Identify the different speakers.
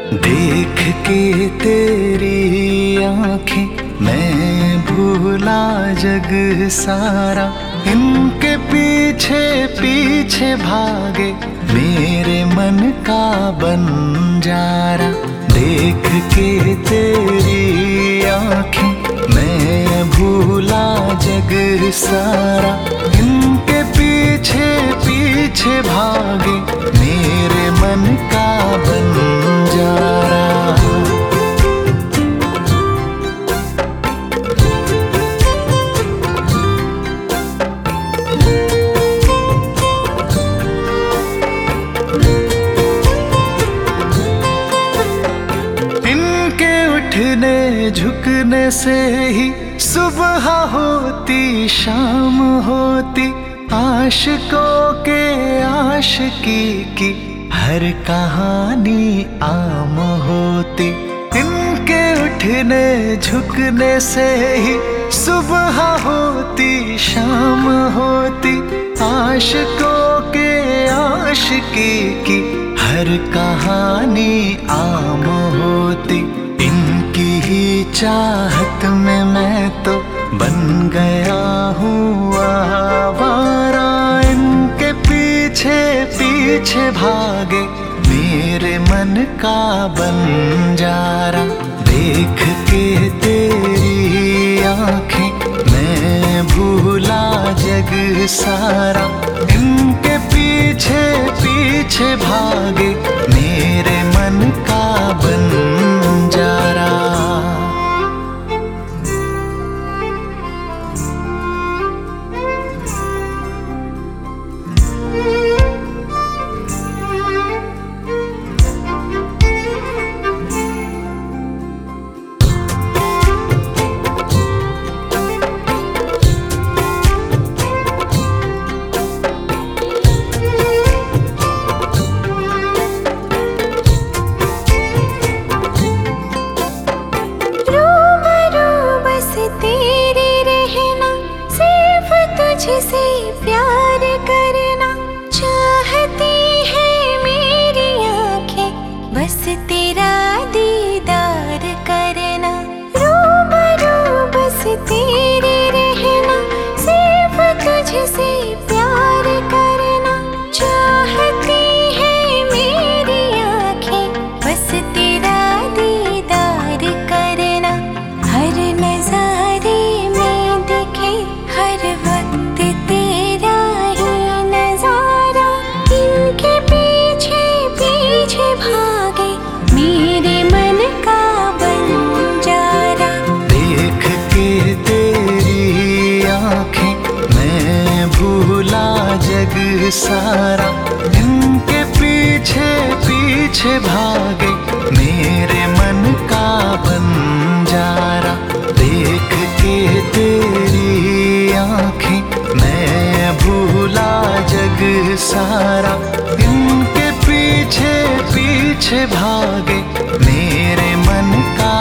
Speaker 1: देख के तेरी आंखें मैं भूला जग सारा, इनके पीछे पीछे भागे मेरे मन का बंजारा। देख के तेरी आंखें मैं भूला जग सारा, इनके पीछे पीछे भागे मेरे मन का बंजारा। इनके उठने झुकने से ही सुबह होती शाम होती, आशिकों के आशिकी की हर कहानी आम होती। इनके उठने झुकने से ही सुबह होती शाम होती, आशिकों के आशिकी की हर कहानी आम होती। इनकी ही चाहत में मैं तो बन गया हूँ आवारा, इनके पीछे पीछे भागे मेरे मन का बंजारा। देख के तेरी आंखें मैं भूला जग सारा, इनके पीछे पीछे भागे मेरे मन का बंजारा।
Speaker 2: तुझसे प्यार करना चाहती है मेरी आंखें, बस तेरा दीदार करना। रूबरू बस तेरे रहना, सिर्फ तुझसे प्यार करना चाहती है मेरी आंखें, बस तेरा दीदार करना। हर नजारे में दिखे हर वक्त तेरा ही नजारा, इनके पीछे पीछे भागे मेरे मन का बंजारा।
Speaker 1: देख के तेरी आंखें मैं भूला जग सारा, इनके पीछे पीछे भागे मेरे मन का बंजारा। देख के तेरी आंखें मैं भूला जग सारा, इनके पीछे पीछे भागे मेरे मन का